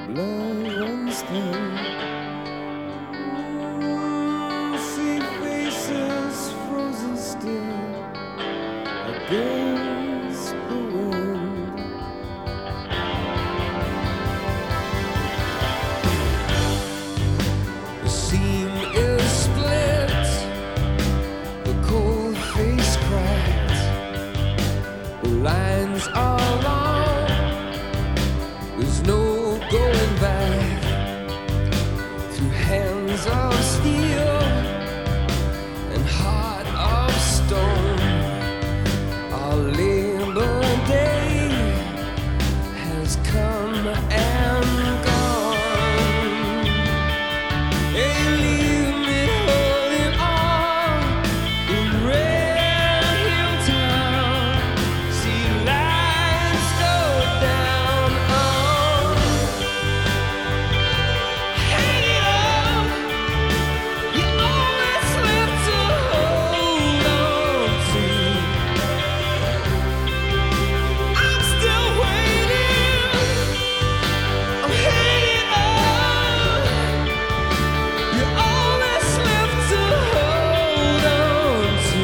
blood runs through. See faces frozen still against the wind. The seam is split, the cold face cracked, the lines are long, there's no going back. Through hands of steel and heart of stone, our Labor Day has come and gone. Hey, leave me holding on in Red Hill Town. See lights go down on. Hang it up, you always left to hold on to. I'm still waiting, I'm hanging up, you always left to hold on to.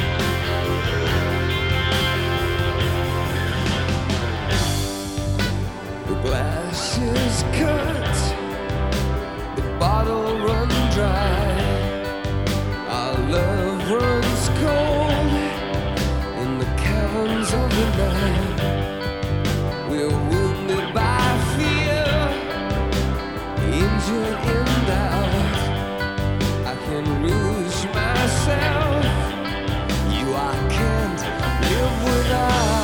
The glass is cut, the bottle run dry, our love runs cold in the caverns of the night. We're wounded by fear, injured in doubt. I can lose myself, you I can't live without.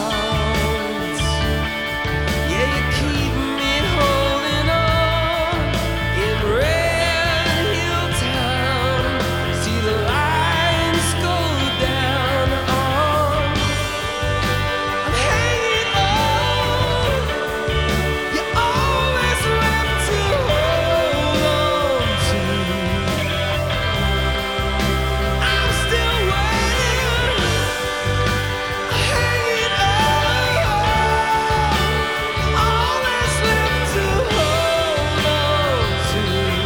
Yeah, you keep me holding on in Red Hill Town. See the lines go down on. I'm hanging on, you always left to hold on to. I'm still waiting, hanging on, always left to hold on to.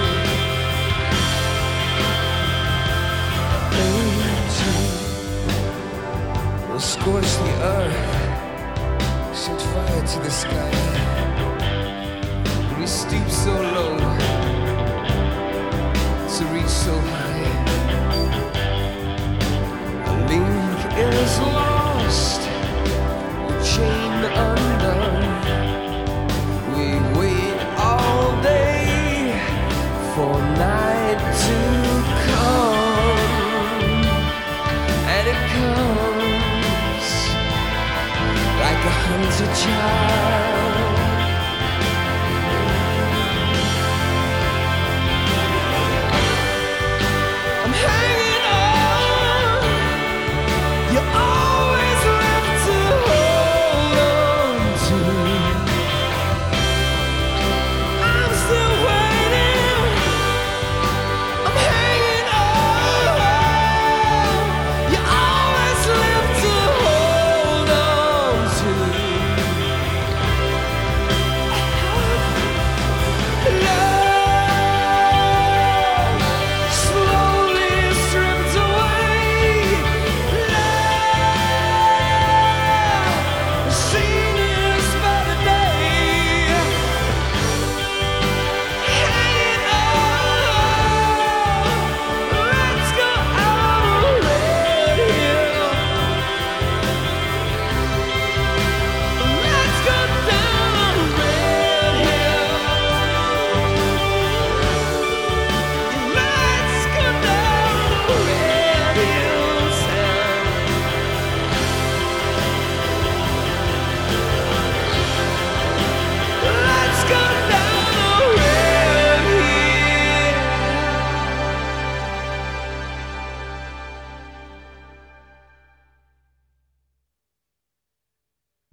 Angel will scorch the earth, set fire to the sky.